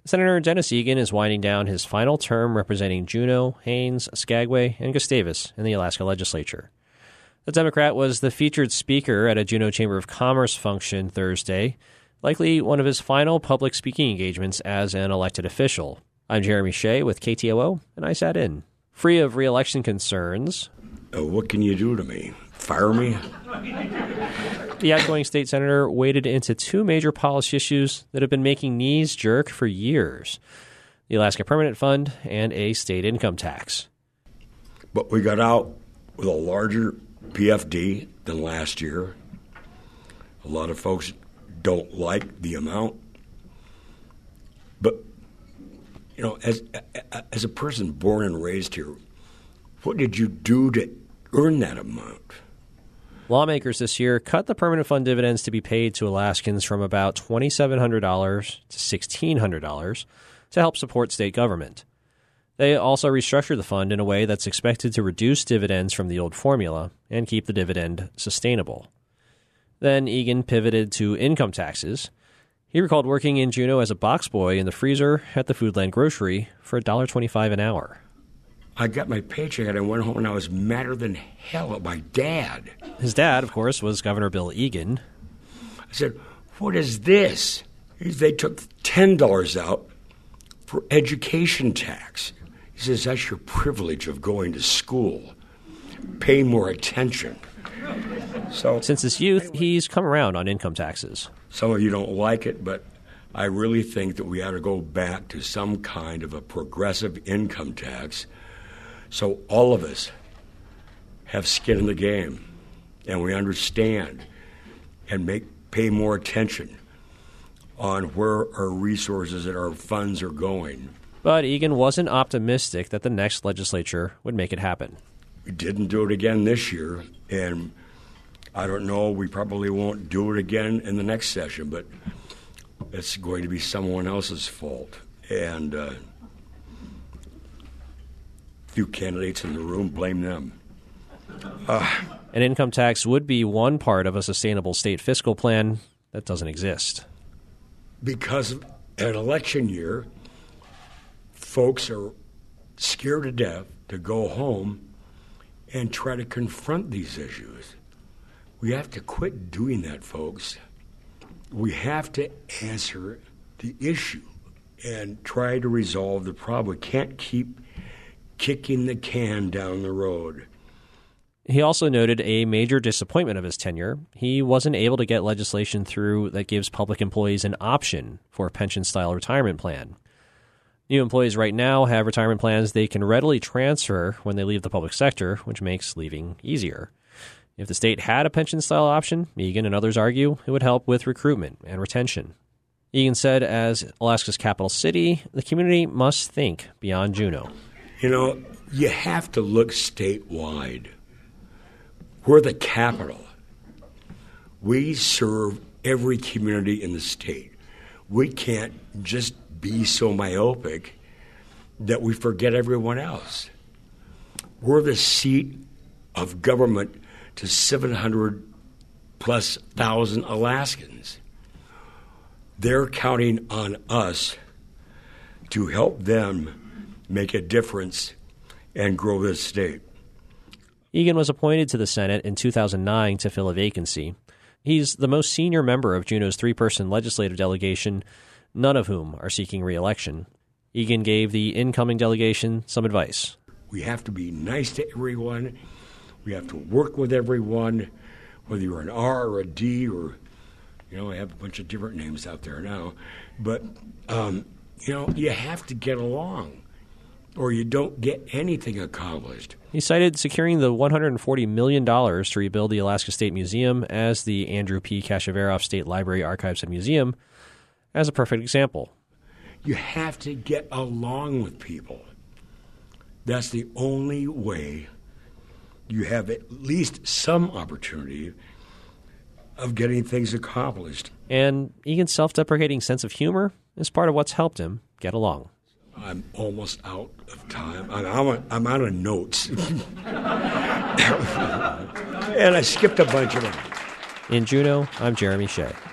Senator Dennis Egan is winding down his final term representing Juneau, Haines, Skagway, and Gustavus in the Alaska legislature. The Democrat was the featured speaker at a Juneau Chamber of Commerce function Thursday, likely one of his final public speaking engagements as an elected official. I'm Jeremy Shea with KTOO, and I sat in. Free of re-election concerns. What can you do to me? Fire me? The outgoing state senator waded into two major policy issues that have been making knees jerk for years: the Alaska Permanent Fund and a state income tax. But we got out with a larger PFD than last year. A lot of folks don't like the amount. But, you know, as a person born and raised here, what did you do to earn that amount? Lawmakers this year cut the permanent fund dividends to be paid to Alaskans from about $2,700 to $1,600 to help support state government. They also restructured the fund in a way that's expected to reduce dividends from the old formula and keep the dividend sustainable. Then Egan pivoted to income taxes. He recalled working in Juneau as a box boy in the freezer at the Foodland grocery for $1.25 an hour. I got my paycheck and I went home and I was madder than hell at my dad. His dad, of course, was Governor Bill Egan. I said, "What is this?" They took $10 out for education tax. He says, "That's your privilege of going to school. Pay more attention." So, since his youth, he's come around on income taxes. Some of you don't like it, but I really think that we ought to go back to some kind of a progressive income tax so all of us have skin in the game and we understand and pay more attention on where our resources and our funds are going. But Egan wasn't optimistic that the next legislature would make it happen. We didn't do it again this year, and I don't know, we probably won't do it again in the next session, but it's going to be someone else's fault. And few candidates in the room, blame them. An income tax would be one part of a sustainable state fiscal plan that doesn't exist. Because of an election year, folks are scared to death to go home and try to confront these issues. We have to quit doing that, folks. We have to answer the issue and try to resolve the problem. We can't keep kicking the can down the road. He also noted a major disappointment of his tenure. He wasn't able to get legislation through that gives public employees an option for a pension-style retirement plan. New employees right now have retirement plans they can readily transfer when they leave the public sector, which makes leaving easier. If the state had a pension-style option, Egan and others argue, it would help with recruitment and retention. Egan said, as Alaska's capital city, the community must think beyond Juneau. You know, you have to look statewide. We're the capital. We serve every community in the state. We can't just be so myopic that we forget everyone else. We're the seat of government to 700+ thousand Alaskans. They're counting on us to help them make a difference and grow this state. Egan was appointed to the Senate in 2009 to fill a vacancy. He's the most senior member of Juneau's three-person legislative delegation, none of whom are seeking re-election. Egan gave the incoming delegation some advice. We have to be nice to everyone. We have to work with everyone, whether you're an R or a D or, I have a bunch of different names out there now. But, you have to get along, or you don't get anything accomplished. He cited securing the $140 million to rebuild the Alaska State Museum as the Andrew P. Kashaveroff State Library, Archives, and Museum as a perfect example. You have to get along with people. That's the only way you have at least some opportunity of getting things accomplished. And Egan's self-deprecating sense of humor is part of what's helped him get along. I'm almost out of time. I'm out of notes. And I skipped a bunch of them. In Juneau, I'm Jeremy Shea.